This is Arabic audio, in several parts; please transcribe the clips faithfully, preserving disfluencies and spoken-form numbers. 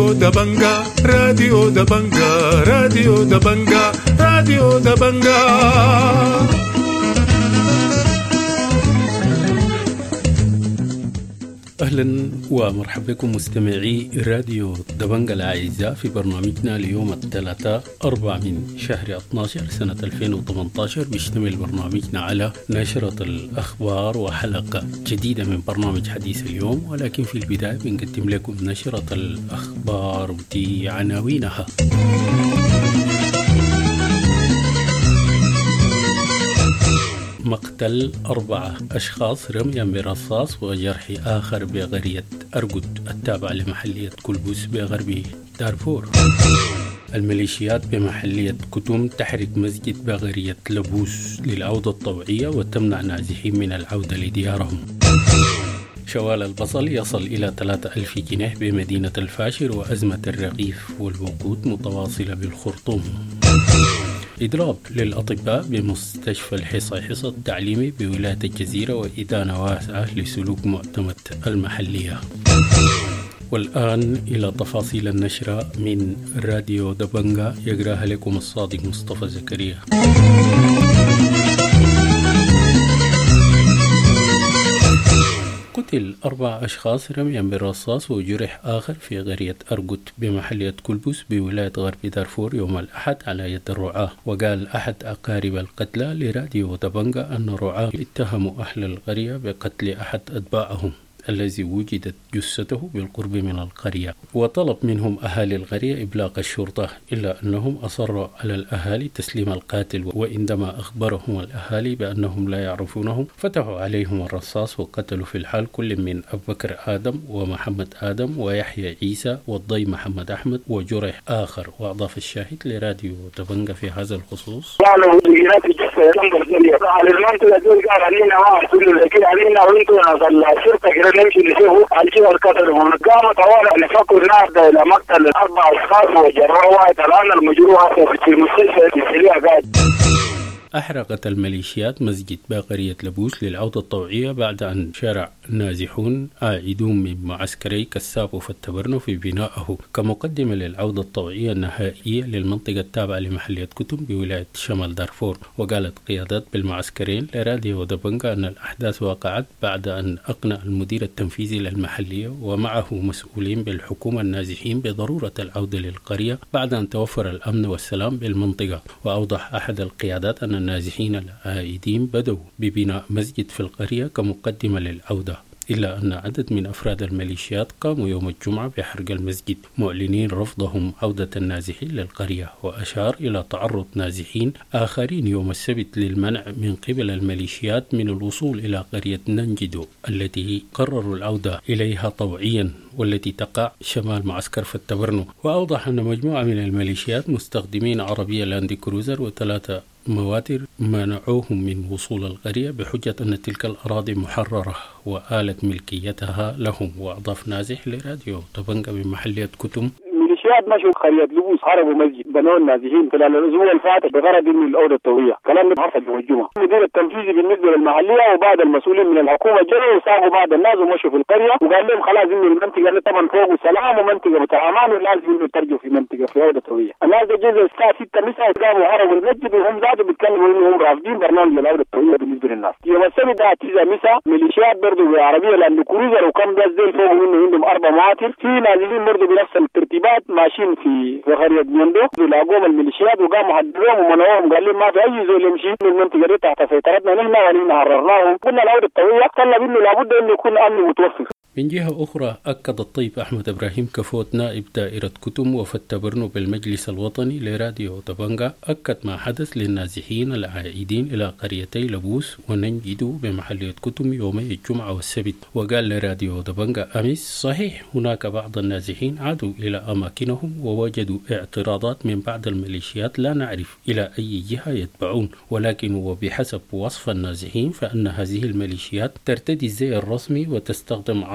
راديو دبنجا راديو دبنجا راديو دبنجا راديو دبنجا. أهلا ومرحبا بكم مستمعي راديو دبنجا الأعزاء في برنامجنا ليوم الثلاثاء أربعة من شهر اثنا عشر سنة ألفين وثمانية عشر. بيشتمل برنامجنا على نشرة الأخبار وحلقة جديدة من برنامج حديث اليوم، ولكن في البداية بنقدم لكم نشرة الأخبار بعناوينها. مقتل أربعة أشخاص رميا برصاص وجرح آخر بقرية أرقد التابعة لمحلية كلبوس بغرب دارفور. الميليشيات بمحلية كتم تحرق مسجد بقرية لبوس للعودة الطوعية وتمنع نازحين من العودة لديارهم. شوال البصل يصل إلى ثلاثة ألف جنيه بمدينة الفاشر، وأزمة الرغيف والوقود متواصلة بالخرطوم. إضراب للأطباء بمستشفى الحصيحصة التعليمي بولاية الجزيرة، وإدانة واسعة لسلوك معتمد المحلية. والآن إلى تفاصيل النشرة من راديو دبنجا، يقرأها لكم الصادق مصطفى زكريا. قتل أربع أشخاص رميا بالرصاص وجرح آخر في قرية أرقد بمحلية كلبوس بولاية غرب دارفور يوم الأحد على يد الرعاة. وقال أحد أقارب القتلى لراديو دبنجا أن الرعاة اتهموا أهل القرية بقتل أحد أتباعهم الذي وجدت جثته بالقرب من القرية، وطلب منهم أهالي القرية إبلاغ الشرطة، إلا أنهم أصروا على الأهالي تسليم القاتل. وعندما أخبرهم الأهالي بأنهم لا يعرفونهم فتحوا عليهم الرصاص وقتلوا في الحال كل من أبو بكر آدم ومحمد آدم ويحيى عيسى والضي محمد أحمد وجرح آخر. وأضاف الشاهد لراديو دبنجا في هذا الخصوص: نمشي نشوفه الجيل القتل والقامة طوال نفكر النهارده إلى مقتل الأربع أشخاص وجرحوا واحد. الآن المجروح في المستشفى في السريع قاعد. أحرقت الميليشيات مسجد بقرية لبوس للعودة الطوعية بعد أن شارع نازحون عائدون من معسكري كساب وفتبرنو في بنائه كمقدمة للعودة الطوعية النهائية للمنطقة التابعة لمحلية كتم بولاية شمال دارفور. وقالت قيادات بالمعسكرين لراديو دبنجا أن الأحداث وقعت بعد أن أقنع المدير التنفيذي للمحلية ومعه مسؤولين بالحكومة النازحين بضرورة العودة للقرية بعد أن توفر الأمن والسلام بالمنطقة. وأوضح أحد القيادات أن النازحين العائدين بدأوا ببناء مسجد في القرية كمقدمة للعودة، إلا أن عدد من أفراد الميليشيات قاموا يوم الجمعة بحرق المسجد معلنين رفضهم عودة النازحين للقرية. وأشار إلى تعرض نازحين آخرين يوم السبت للمنع من قبل الميليشيات من الوصول إلى قرية ننجدو التي قرروا العودة إليها طوعيا والتي تقع شمال معسكر فتبرنو. وأوضح أن مجموعة من الميليشيات مستخدمين عربية لاند كروزر وثلاثة مواتر منعوهم من وصول القرية بحجة أن تلك الأراضي محررة وآلت ملكيتها لهم. وأضاف نازح لراديو دبنجا بمحلية كتم: ميليشيات مشوا قرية لبوس حرقوا مسجد بنوا النازحين خلال الأسبوع الفات بغرض من العودة الطوعية. كلام ده حصل يوم الجمعة. المدير التنفيذي بالنسبة للمحلية وبعض المسؤولين من الحكومة جاوا وساقوا بعض الناس ومشوا في القرية وقال لهم خلاص إن المنطقة اللي طبعا فوق سلام ومنطقة بتاع أمان ولازم إنه ترجعوا في منطقة في عودة طوعية. الناس ده جزء الساعة ستة مساء قاموا حرقوا المسجد وهم ذاتهم بيتكلموا إنهم رافضين برنامج العودة الطوعية بالنسبة للناس. يوم السبت ده تسعة مساء ميليشيات برضه بعربية لاند كروزر وكم ده زي فوق منه عندهم أربع مواتر في نازلين برضه بنفس الترتيبات ماشيين في في قرية بيندو لاقوهم الميليشيات وقاموا حددوهم ومنعوهم قال لهم ما في أي زول يمشي من المنطقة دي تحت سيطرتنا نحن ونحن حررناهم. قلنا العودة الطوعية طلب إنه لابد إنه يكون أمن متوفر. من جهة أخرى أكد الطيب أحمد إبراهيم كفوت نائب دائرة كتم وفتبرنو بالمجلس الوطني لراديو دبنجا أكد ما حدث للنازحين العائدين إلى قريتي لبوس وننجدو بمحلية كتم يومي الجمعة والسبت. وقال لراديو دبنجا أمس: صحيح هناك بعض النازحين عادوا إلى أماكنهم ووجدوا اعتراضات من بعض الميليشيات لا نعرف إلى أي جهة يتبعون، ولكن وبحسب وصف النازحين فإن هذه الميليشيات ترتدي الزي الرسمي وتستخدم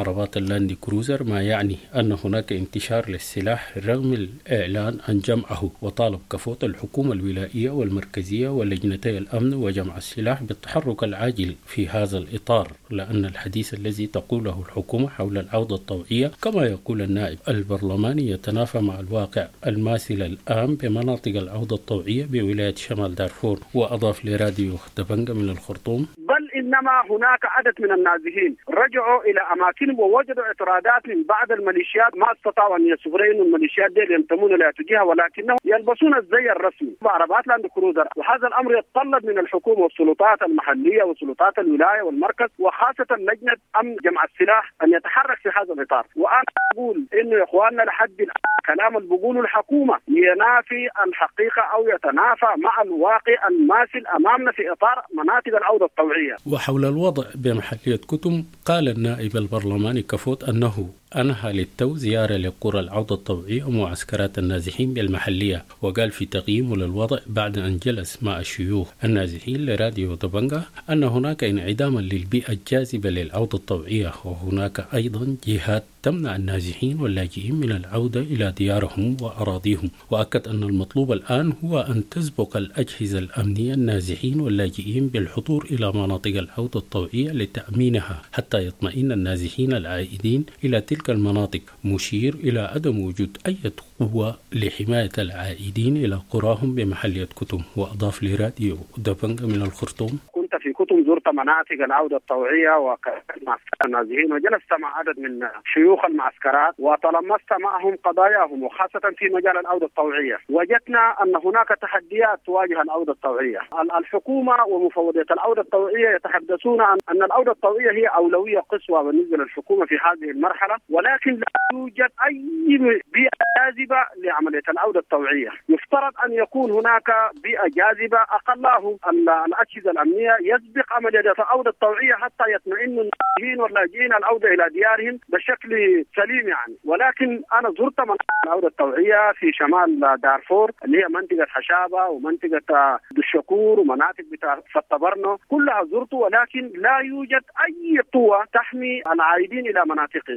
عربات اللاند كروزر، ما يعني أن هناك انتشار للسلاح رغم الإعلان عن جمعه. وطالب كفوت الحكومة الولائية والمركزية ولجنتي الأمن وجمع السلاح بالتحرك العاجل في هذا الإطار، لأن الحديث الذي تقوله الحكومة حول العودة الطوعية كما يقول النائب البرلماني يتنافى مع الواقع الماثل الآن بمناطق العودة الطوعية بولاية شمال دارفور. وأضاف لراديو دبنجة من الخرطوم: بل إنما هناك عدد من النازحين رجعوا إلى أماكنهم ووجدوا اعتراضات من بعض الميليشيات ما استطاعوا أن يصبروا إن الميليشيات دي ينتمون إلى جهة، ولكنهم يلبسون الزي الرسمي بعربات لاند كروزر. وهذا الأمر يتطلب من الحكومة والسلطات المحلية وسلطات الولاية والمركز وخاصة لجنة أمن جمع السلاح أن يتحرك في هذا الإطار. وأنا أقول إنه يا إخواننا لحد كلام اللي بيقوله الحكومة ينافي الحقيقة أو يتنافى مع الواقع الماثل أمامنا في إطار مناطق العودة الطوعية. وحول الوضع بمحلية كتم قال النائب البرلماني كفوت أنه أنهى للتو زيارة لقرى العودة الطوعية ومعسكرات النازحين بالمحلية. وقال في تقييمه للوضع بعد أن جلس مع الشيوخ النازحين لراديو دبنجة أن هناك انعداما للبيئة الجاذبة للعودة الطوعية، وهناك أيضا جهات تمنع النازحين واللاجئين من العودة إلى ديارهم وأراضيهم. وأكد أن المطلوب الآن هو أن تسبق الأجهزة الأمنية النازحين واللاجئين بالحضور إلى مناطق العودة الطوعية لتأمينها حتى يطمئن النازحين العائدين إلى تلك المناطق، مشير إلى عدم وجود أي قوة لحماية العائدين إلى قراهم بمحلية كتم. وأضاف لراديو دبنجة من الخرطوم: كنت في كتم زرت مناطق العودة الطوعية ومعسكر النازحين وجلست مع عدد من شيوخ المعسكرات وتلمست معهم قضاياهم وخاصة في مجال العودة الطوعية. وجدنا أن هناك تحديات تواجه العودة الطوعية. الحكومة ومفوضية العودة الطوعية يتحدثون عن أن العودة الطوعية هي أولوية قصوى بالنسبة للحكومة في هذه المرحلة، ولكن لا يوجد أي بيئة جاذبة لعملية العودة الطوعية. يفترض أن يكون هناك بيئة جاذبة أقله الأجهزة الأمنية يسبق عملية العودة الطوعية حتى يطمئن النازحين واللاجئين العودة إلى ديارهم بشكل سليم يعني. ولكن أنا زرت مناطق العودة الطوعية في شمال دارفور اللي هي منطقة حشابة ومنطقة دشكور ومناطق بتاع فتبرنو كلها زرت، ولكن لا يوجد أي قوة تحمي العائدين إلى مناطقهم.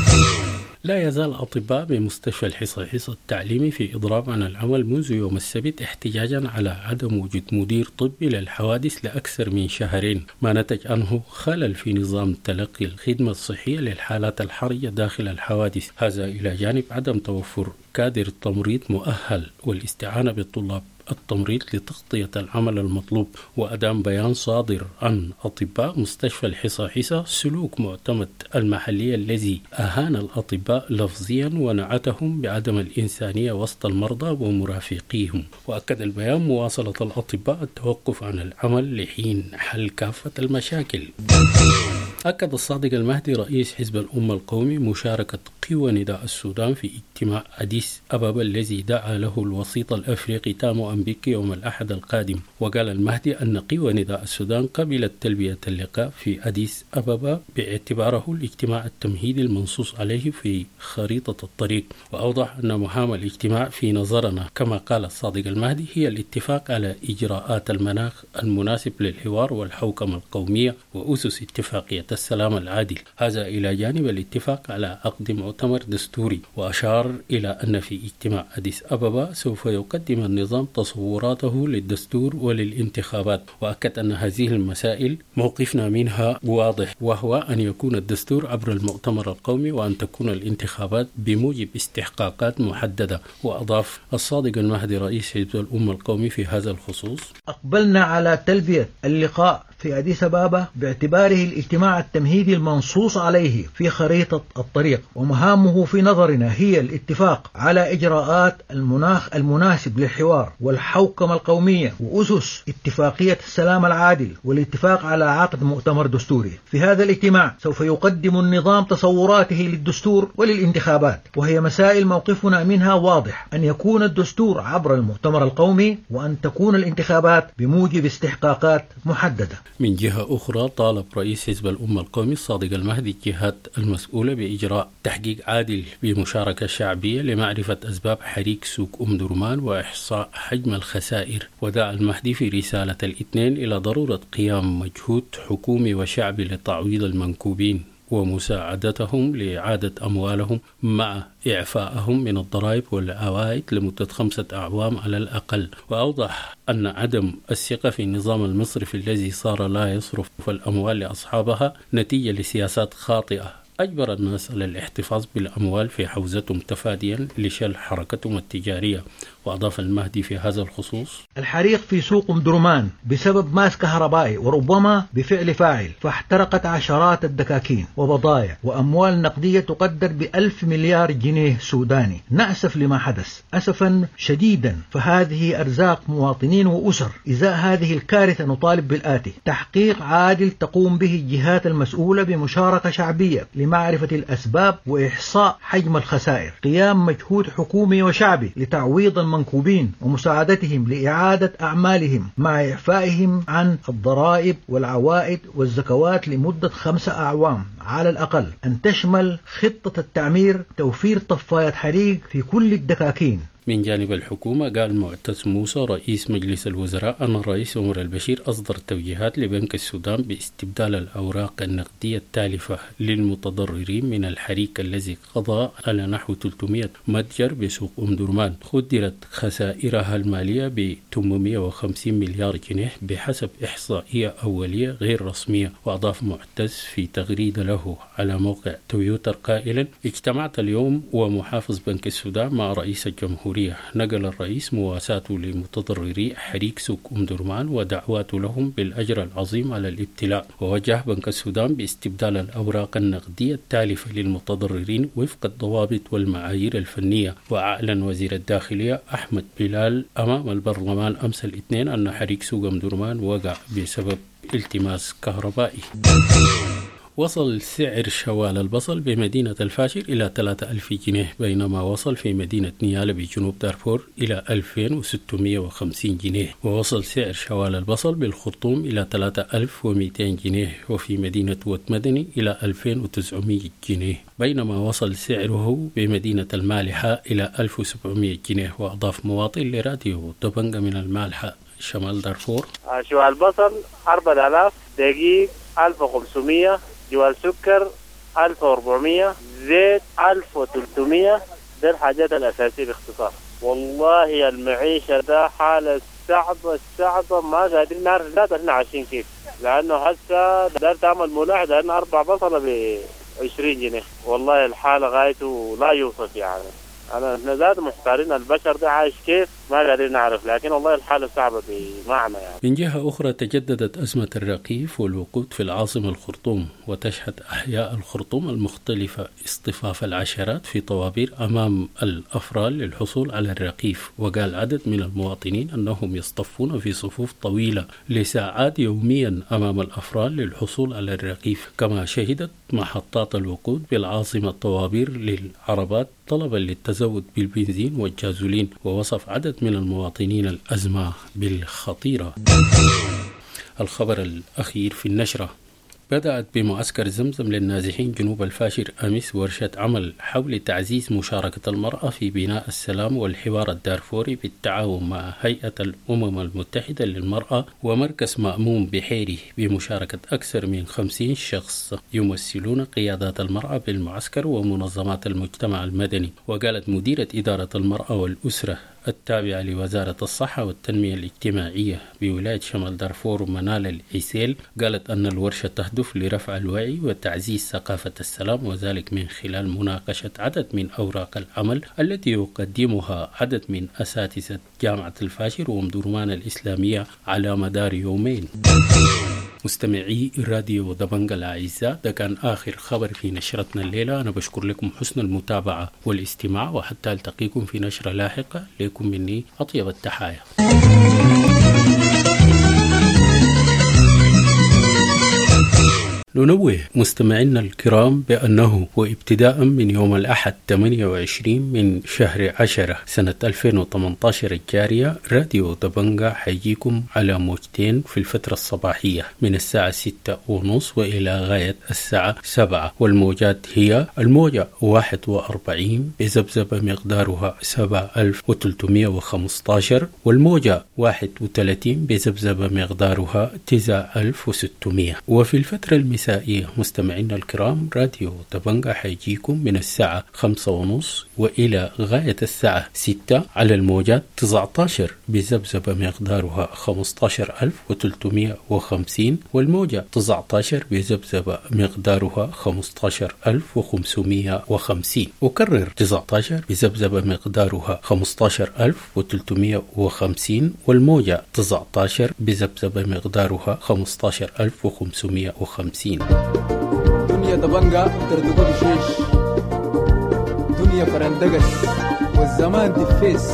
لا يزال أطباء بمستشفى الحصيحص التعليمي في إضراب عن العمل منذ يوم السبت احتجاجا على عدم وجود مدير طبي للحوادث لأكثر من شهرين، ما نتج عنه خلل في نظام تلقي الخدمة الصحية للحالات الحرجة داخل الحوادث. هذا إلى جانب عدم توفر كادر التمريض مؤهل والاستعانة بالطلاب التمريض لتغطية العمل المطلوب. وأدام بيان صادر عن أطباء مستشفى الحصيحص سلوك معتمد المحلية الذي أهان الأطباء لفظيا ونعتهم بعدم الإنسانية وسط المرضى ومرافقيهم. وأكد البيان مواصلة الأطباء التوقف عن العمل لحين حل كافة المشاكل. أكد الصادق المهدي رئيس حزب الأمة القومي مشاركة قوى نداء السودان في اجتماع أديس أبابا الذي دعا له الوسيط الأفريقي تامو أمبيكي يوم الأحد القادم. وقال المهدي أن قوى نداء السودان قبلت تلبية اللقاء في أديس أبابا باعتباره الاجتماع التمهيدي المنصوص عليه في خريطة الطريق. وأوضح أن مهام الاجتماع في نظرنا كما قال الصادق المهدي هي الاتفاق على إجراءات المناخ المناسب للحوار والحوكمة القومية وأسس اتفاقية السلام العادل، هذا إلى جانب الاتفاق على عقد مؤتمر دستوري. وأشار إلى أن في اجتماع أديس أبابا سوف يقدم النظام تصوراته للدستور وللانتخابات. وأكد أن هذه المسائل موقفنا منها واضح، وهو أن يكون الدستور عبر المؤتمر القومي وأن تكون الانتخابات بموجب استحقاقات محددة. وأضاف الصادق المهدي رئيس حزب الأمة القومي في هذا الخصوص: أقبلنا على تلبية اللقاء في أديس أبابا باعتباره الاجتماع التمهيدي المنصوص عليه في خريطة الطريق، ومهامه في نظرنا هي الاتفاق على إجراءات المناخ المناسب للحوار والحوكمة القومية وأسس اتفاقية السلام العادل والاتفاق على عقد مؤتمر دستوري. في هذا الاجتماع سوف يقدم النظام تصوراته للدستور وللانتخابات، وهي مسائل موقفنا منها واضح: أن يكون الدستور عبر المؤتمر القومي وأن تكون الانتخابات بموجب استحقاقات محددة. من جهة أخرى طالب رئيس حزب الأمة القومي الصادق المهدي الجهات المسؤولة بإجراء تحقيق عادل بمشاركة شعبية لمعرفة أسباب حريق سوق أم درمان وإحصاء حجم الخسائر. ودعا المهدي في رسالة الاثنين إلى ضرورة قيام مجهود حكومي وشعبي لتعويض المنكوبين ومساعدتهم لإعادة أموالهم مع إعفائهم من الضرائب والعوائد لمدة خمسة أعوام على الأقل. وأوضح أن عدم الثقة في النظام المصرفي الذي صار لا يصرف الأموال لأصحابها نتيجة لسياسات خاطئة أجبر الناس على الاحتفاظ بالأموال في حوزتهم تفاديا لشل حركتهم التجارية. وأضاف المهدي في هذا الخصوص: الحريق في سوق أم درمان بسبب ماس كهربائي وربما بفعل فاعل، فاحترقت عشرات الدكاكين وبضائع وأموال نقدية تقدر بألف مليار جنيه سوداني. نأسف لما حدث أسفا شديدا، فهذه أرزاق مواطنين وأسر. إزاء هذه الكارثة نطالب بالآتي: تحقيق عادل تقوم به الجهات المسؤولة بمشاركة شعبية لمعرفة الأسباب وإحصاء حجم الخسائر، قيام مجهود حكومي وشعبي لتعويض المنكوبين ومساعدتهم لإعادة أعمالهم مع إعفائهم عن الضرائب والعوائد والزكوات لمدة خمسة أعوام على الأقل، أن تشمل خطة التعمير توفير طفاية حريق في كل الدكاكين. من جانب الحكومة قال معتز موسى رئيس مجلس الوزراء أن الرئيس عمر البشير أصدر توجيهات لبنك السودان باستبدال الأوراق النقدية التالفة للمتضررين من الحريق الذي قضى على نحو ثلاثمائة متجر بسوق أم درمان. قدرت خسائرها المالية ب ثمانمائة وخمسين مليار جنيه بحسب إحصائية أولية غير رسمية. وأضاف معتز في تغريدة له على موقع تويوتر قائلا: اجتمعت اليوم ومحافظ بنك السودان مع رئيس الجمهورية. نقل الرئيس مواساته لمتضرري حريق سوق أم درمان ودعواته لهم بالأجر العظيم على الابتلاء. ووجه بنك السودان باستبدال الأوراق النقدية التالفة للمتضررين وفق الضوابط والمعايير الفنية. وأعلن وزير الداخلية أحمد بلال أمام البرلمان أمس الاثنين أن حريق سوق أم درمان وقع بسبب التماس كهربائي. وصل سعر شوال البصل بمدينة الفاشر إلى ثلاثة آلاف جنيه، بينما وصل في مدينة نيالا بجنوب دارفور إلى ألفين وستمائة وخمسين جنيه. ووصل سعر شوال البصل بالخرطوم إلى ثلاثة آلاف ومئتين جنيه، وفي مدينة وتمدني إلى ألفين وتسعمائة جنيه، بينما وصل سعره بمدينة المالحة إلى ألف وسبعمائة جنيه. وأضاف مواطن لراديو دبنجة من المالحة شمال دارفور: شوال البصل أربعة آلاف، دقيق ألف وخمسمائة، جوال سكر ألف وأربعمائة، زيت ألف وثلاثمائة. ده الحاجات الأساسية باختصار. والله المعيشة ده حالة صعبة صعبة ما قادرين نعرف لا احنا عايشين كيف، لأنه هسه دار تعمل ملاحظة أن أربع بصلة بعشرين جنيه. والله الحالة غايته لا يوصف يعني. أنا نزاد محتارين البشر ده عايش كيف ما قادرين نعرف، لكن والله الحالة صعبة بمعنى يعني. من جهة أخرى تجددت أزمة الرقيف والوقود في العاصمة الخرطوم، وتشهد أحياء الخرطوم المختلفة اصطفاف العشرات في طوابير أمام الأفران للحصول على الرقيف. وقال عدد من المواطنين أنهم يصطفون في صفوف طويلة لساعات يوميا أمام الأفران للحصول على الرقيف. كما شهدت محطات الوقود بالعاصمة طوابير للعربات طلبا للتزود بالبنزين والجازولين. ووصف عدد من المواطنين الأزمة بالخطيرة. الخبر الأخير في النشرة: بدأت بمعسكر زمزم للنازحين جنوب الفاشر أمس ورشة عمل حول تعزيز مشاركة المرأة في بناء السلام والحوار الدارفوري بالتعاون مع هيئة الأمم المتحدة للمرأة ومركز مأمون بحيري، بمشاركة أكثر من خمسين شخص يمثلون قيادات المرأة بالمعسكر ومنظمات المجتمع المدني. وقالت مديرة إدارة المرأة والأسرة التابعة لوزارة الصحة والتنمية الاجتماعية بولاية شمال دارفور منال العسيل، قالت أن الورشة تهدف لرفع الوعي وتعزيز ثقافة السلام، وذلك من خلال مناقشة عدد من أوراق العمل التي يقدمها عدد من أساتذة جامعة الفاشر وأم درمان الإسلامية على مدار يومين. مستمعي راديو دبنجة الأعزاء، ده كان آخر خبر في نشرتنا الليلة. أنا بشكر لكم حسن المتابعة والاستماع، وحتى ألتقيكم في نشرة لاحقة. لكم مني أطيب التحايا. ننوه مستمعينا الكرام بأنه وابتداء من يوم الأحد ثمانية وعشرين من شهر عشرة سنة ألفين وثمانية عشر الجارية، راديو دبنجة حيجيكم على موجتين في الفترة الصباحية من الساعة ستة ونص وإلى غاية الساعة سبعة. والموجات هي الموجة واحد وأربعين بذبذبة مقدارها سبعة آلاف وثلاثمائة وخمسة عشر، والموجة واحد وثلاثين بذبذبة مقدارها تسعة آلاف وستمائة. وفي الفترة المسائية أعزائي مستمعينا الكرام، راديو دبنجة حيجيكم من الساعة خمسة ونص وإلى غاية الساعة ستة على الموجات تسعة عشر بذبذبة مقدارها خمسة عشر ألف وثلاثمائة وخمسين، والموجة تسعة عشر بذبذبة مقدارها خمسة عشر ألف وخمسمائة وخمسين. أكرر تسعة عشر بذبذبة مقدارها خمسة عشر ألف وثلاثمائة وخمسين، والموجة تسعة عشر بذبذبة مقدارها خمسة عشر ألف وخمسمائة وخمسين. دنيا دبنجة تردقوا بشيش، دنيا فرندقس والزمان دفيس.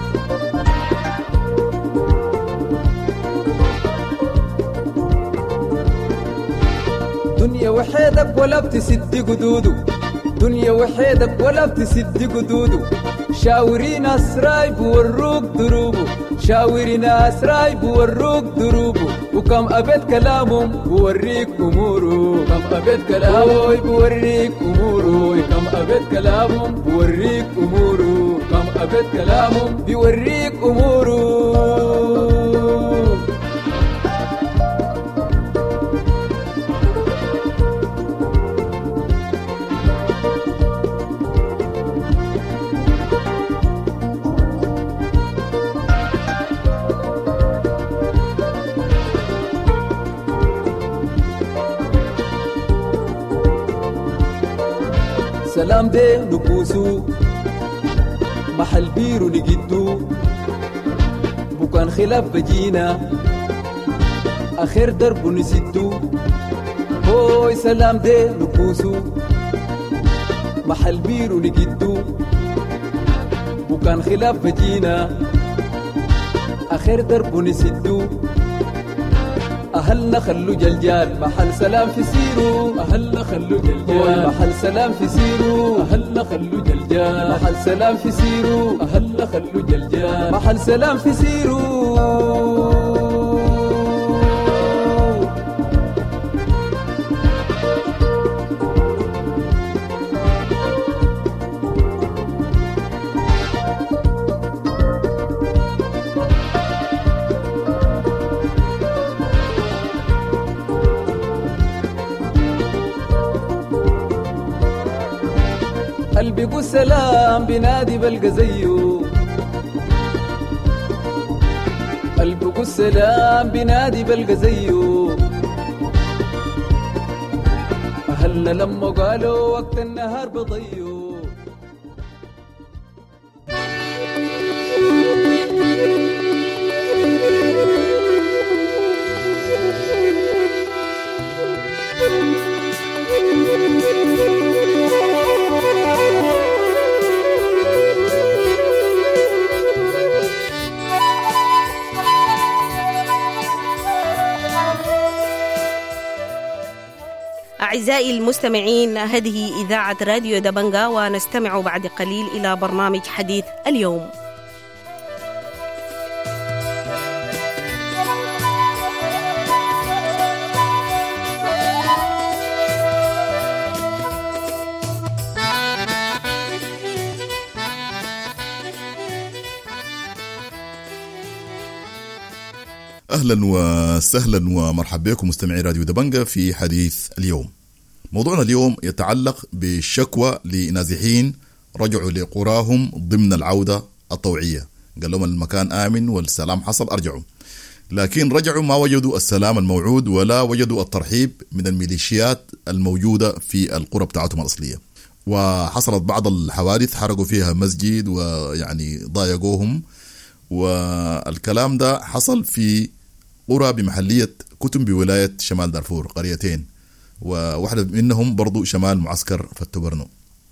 دنيا وحيدك ولا بتسد قدودو، دنيا وحيدك ولا بتسد قدودو. شاوري ناس رايب وروك دروبو، شاوري ناس رايب وروك دروبو. وكم أبد كلامهم بوريك أمورو، كم أبد كلامهم بوريك أمورو، كم أبد كلامهم بوريك أمورو، كم أبد كلامهم بوريك أمورو. سلام دي نبوسو محل بيرو نجدو، بكان خلاف بجينا آخر درب نسدو. هوي سلام دي نبوسو محل بيرو نجدو، بكان خلاف بجينا آخر درب نسدو. أهلنا خلو جلجال محل سلام في سيرو، أهلنا خلو جلجال محل سلام في سيرو، أهلنا خلو جلجال محل سلام في سيرو، أهلنا خلو جلجال محل سلام في سيرو. قلبي قول سلام بنادي بلقى زيه، قلبي قول سلام بنادي بلقى زيه. أهلنا لما قالوا وقت النهار بضيو. أعزائي المستمعين، هذه إذاعة راديو دبنجة، ونستمع بعد قليل إلى برنامج حديث اليوم. أهلا وسهلا ومرحبا بكم مستمعي راديو دبنجة في حديث اليوم. موضوعنا اليوم يتعلق بالشكوى لنازحين رجعوا لقراهم ضمن العودة الطوعية. قال لهم المكان آمن والسلام حصل أرجعوا، لكن رجعوا ما وجدوا السلام الموعود ولا وجدوا الترحيب من الميليشيات الموجودة في القرى بتاعتهم الأصلية. وحصلت بعض الحوادث حرقوا فيها مسجد ويعني ضايقوهم، والكلام ده حصل في قرى بمحلية كتم بولاية شمال دارفور، قريتين، وواحدة منهم برضو شمال معسكر فتبرنو.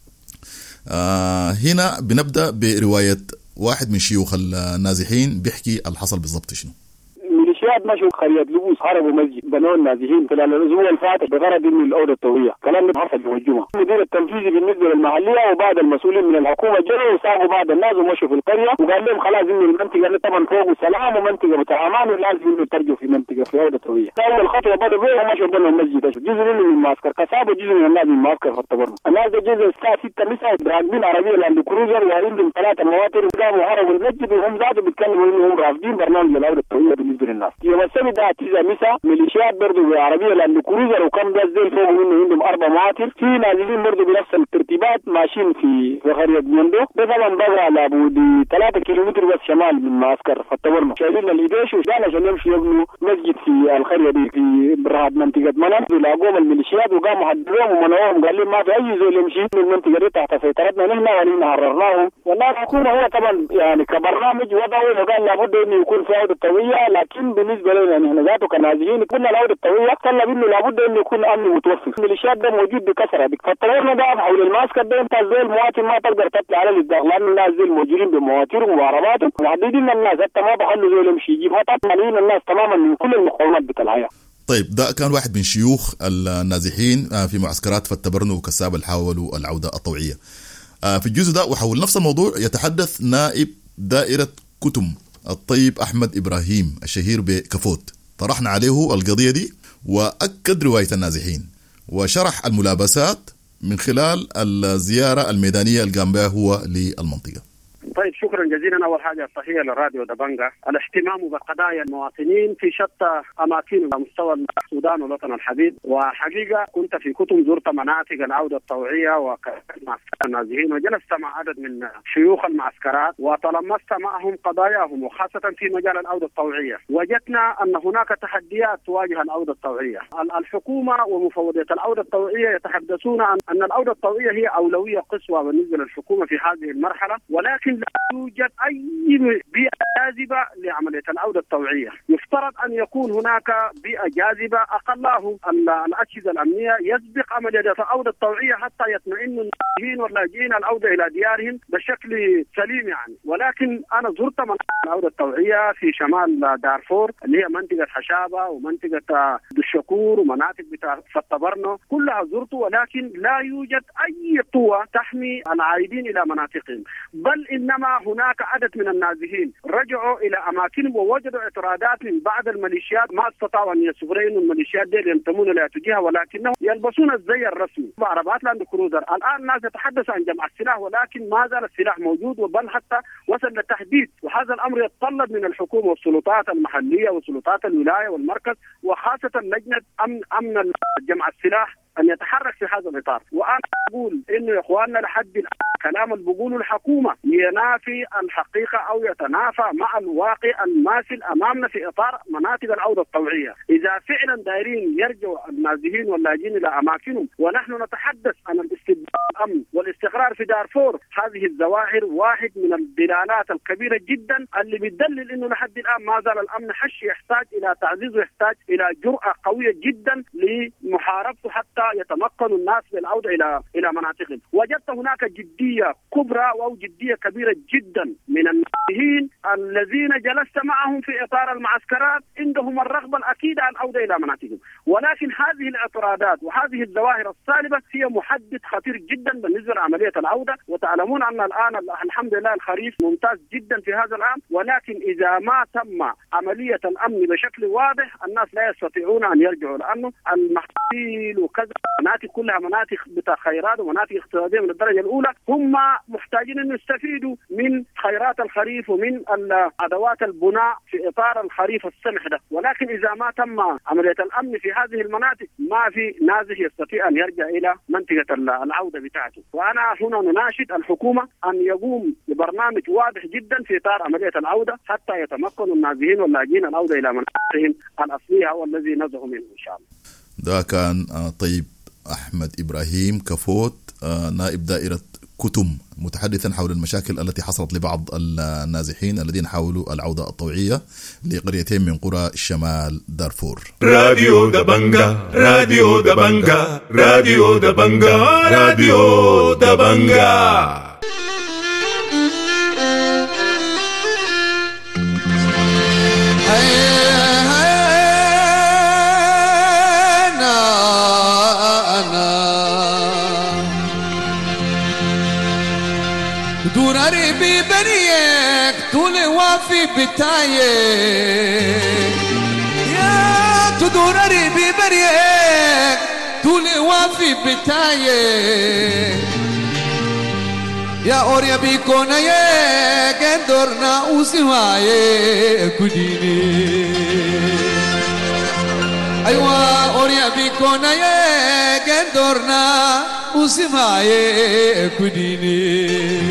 آه هنا بنبدأ برواية واحد من شيوخ النازحين بيحكي الحصل بالضبط شنو. ميليشيات مشوا قرية لبوس هربوا مسجد بنوا النازحين خلال الأسبوع الفاتح بغرض من الأوضة الطوعية. كلام حصل يوم الجمعة. المدير التنفيذي بالنسبة للمحلية وبعض المسؤولين من الحكومة جروا وساقوا بعض الناس ومشوا في القرية، وقال لهم خلاص إن المنطقة اللي طبعا فوق السلام ومنطقة بتاع أمان ولازم إنه ترجعوا في منطقة في أوضة طوعية. أول خطوة بدأوا بيها ومشوا بنوا المسجد، جزء منه من معسكر كساب وجزء من الناس من معسكر فتبرنو. الناس ده جزء الساعة ستة مساء راكبين عربية لاند كروزر وعندهم ثلاثة مواتر وقاموا هربوا المسجد، وهم ذاتهم بيتكلموا إنهم رافضين برنامج الأوضة الطوعية بالنسبة للناس. يوم السبت ده تسعة مساء ميليشيات برضه بالعربيه لان كروزر وكم ده زي فوق منه عندهم اربع مواتر في نازلين برضه بنفس الترتيبات ماشيين في في قريه بندق. ده طبعا بقى على بعد ثلاثة كيلومتر بس شمال من معسكر فتورنا. شايلين الإيديش وجانا عشان يمشوا يبنوا مسجد في القريه دي في برهاد منطقه منن. لاقوهم الميليشيات وقاموا حددوهم ومنعوهم قال لهم ما في اي زول يمشي من المنطقه دي تحت سيطرتنا نحن ولينا حررناهم. والله الحكومه هو طبعا يعني كبرنامج وضعوا وقال لابد انه يكون في عوده طويله، لكن بالنسبه لنا نحن ذاته كنازحين قلنا العوده الطويله طلب انه لابد انه يكون امن متوفر. الميليشيات ده موجود بكثره فطورنا ده حول الماسكه ده انت زي المواطن ما تقدر تطلع على الازداق لان الناس زي الموجودين بمواتيرهم وعرباتهم محددين الناس حتى ما بخلوا زول يمشي يجيب خطط مالين الناس تماما من كل المقاومات بتاع الحياه. طيب ده كان واحد من شيوخ النازحين في معسكرات فتبرنو وكساب اللي حاولوا العودة الطوعية. في الجزء ده وحول نفس الموضوع يتحدث نائب دائرة كتم الطيب أحمد إبراهيم الشهير بكفوت. طرحنا عليه القضية دي وأكد رواية النازحين وشرح الملابسات من خلال الزيارة الميدانية اللي قام بها هو للمنطقة. طيب شكرا جزيلا. اول حاجه التحيه للراديو دبنجا. الاهتمام بقضايا المواطنين في شتى اماكن على مستوى السودان والوطن الحبيب، وحقيقه كنت في كتم زرت مناطق العوده الطوعيه وكانت معسكر النازحين وجلست مع عدد من شيوخ المعسكرات وتلمست معهم قضاياهم وخاصه في مجال العوده الطوعيه. وجدنا ان هناك تحديات تواجه العوده الطوعيه. الحكومه ومفوضيه العوده الطوعيه يتحدثون عن ان العوده الطوعيه هي اولويه قصوى بالنسبه للحكومه في هذه المرحله، ولكن لا يوجد أي بيئة جاذبة لعملية العودة الطوعية. يفترض أن يكون هناك بيئة جاذبة أقله الأجهزة الأمنية يسبق عملية العودة الطوعية حتى يطمئن النازحين واللاجئين العودة إلى ديارهم بشكل سليم يعني. ولكن أنا زرت مناطق العودة الطوعية في شمال دارفور اللي هي منطقة حشابة ومنطقة دشكور ومناطق بتاع فتبرنو كلها زرت، ولكن لا يوجد أي قوة تحمي العائدين إلى مناطقهم، بل إنما هناك عدد من النازحين رجعوا إلى أماكنهم ووجدوا اعتراضات من بعض الميليشيات ما استطاعوا أن يصبروا إن الميليشيات دي ينتمون إلى جهة، ولكنهم يلبسون الزي الرسمي بعربات لاند كروزر. الآن الناس يتحدث عن جمع السلاح ولكن ما زال السلاح موجود وبل حتى وصل للتحديد، وهذا الأمر يتطلب من الحكومة والسلطات المحلية وسلطات الولاية والمركز وخاصة لجنة أمن أمن جمع السلاح أن يتحرك في هذا الإطار. وأنا أقول إنه يا إخواننا لحد الآن كلام اللي بيقوله الحكومة ينافي الحقيقة أو يتنافى مع الواقع الماثل أمامنا في إطار مناطق العودة الطوعية. إذا فعلا دايرين يرجعوا النازحين واللاجئين إلى أماكنهم ونحن نتحدث عن الاستقرار الأمن والاستقرار في دارفور، هذه الظواهر واحد من الدلالات الكبيرة جدا اللي بتدلل إنه لحد الآن ما زال الأمن هش يحتاج إلى تعزيز ويحتاج إلى جرأة قوية جدا لمحاربته حتى يتمكن الناس من العودة إلى إلى مناطقهم. وجدت هناك جدية كبرى أو جدية كبيرة جدا من النازحين الذين جلست معهم في إطار المعسكرات عندهم الرغبة الأكيدة عن العودة إلى مناطقهم، ولكن هذه الاعتراضات وهذه الظواهر السالبة هي محدد خطير جدا بالنسبة لعملية العودة. وتعلمون أن الآن الحمد لله الخريف ممتاز جدا في هذا العام، ولكن إذا ما تم عملية الأمن بشكل واضح الناس لا يستطيعون أن يرجعوا، لأنه المحاصيل وكذا مناطق كلها مناطق بتاع خيرات ومناطق اقتصادية من الدرجة الأولى، هم محتاجين أن يستفيدوا من خيرات الخريف ومن أدوات البناء في إطار الخريف السمح ده. ولكن إذا ما تم عملية الأمن في هذه المناطق ما في نازح يستطيع أن يرجع إلى منطقة العودة بتاعته. وأنا هنا نناشد الحكومة أن يقوم ببرنامج واضح جدا في إطار عملية العودة حتى يتمكن النازحين واللاجئين العودة إلى مناطقهم الأصلية والذي نزحوا منه إن شاء الله. ده كان طيب أحمد إبراهيم كفوت نائب دائرة كتم متحدثا حول المشاكل التي حصلت لبعض النازحين الذين حاولوا العودة الطوعية لقريتين من قرى شمال دارفور. راديو دبنجا راديو دبنجا راديو دبنجا راديو دبنجا. دوراري ببريك طول وافي بتايك يا تدوراري ببريك طول وافي بتايك يا أوريا بيكونا يا قدرنا وسواي كديني أيوة أوريا بيكونا يا جندورنا وسماعي كديني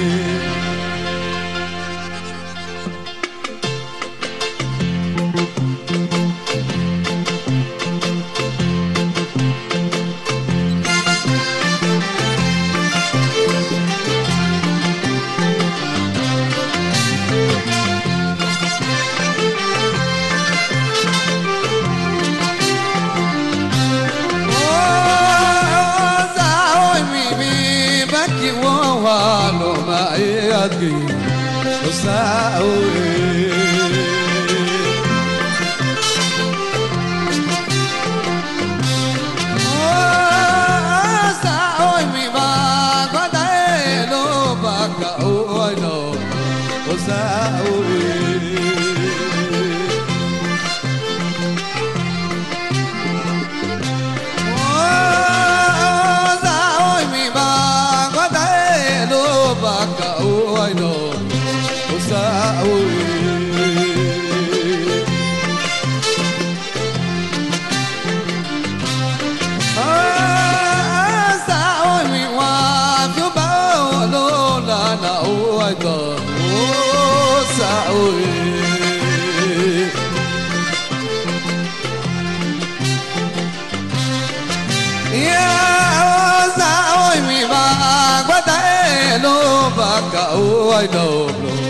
I know,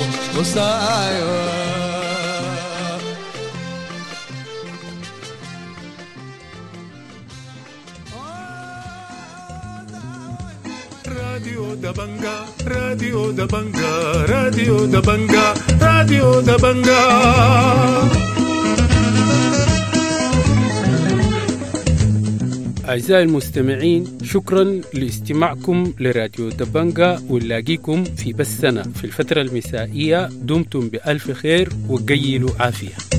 Radio Dabanga, Radio Dabanga, Radio Dabanga, Radio Dabanga. أعزائي المستمعين، شكرا لاستماعكم لراديو دبنجا، ونلاقيكم في بس سنة في الفترة المسائية. دمتم بألف خير وقيلوا عافية.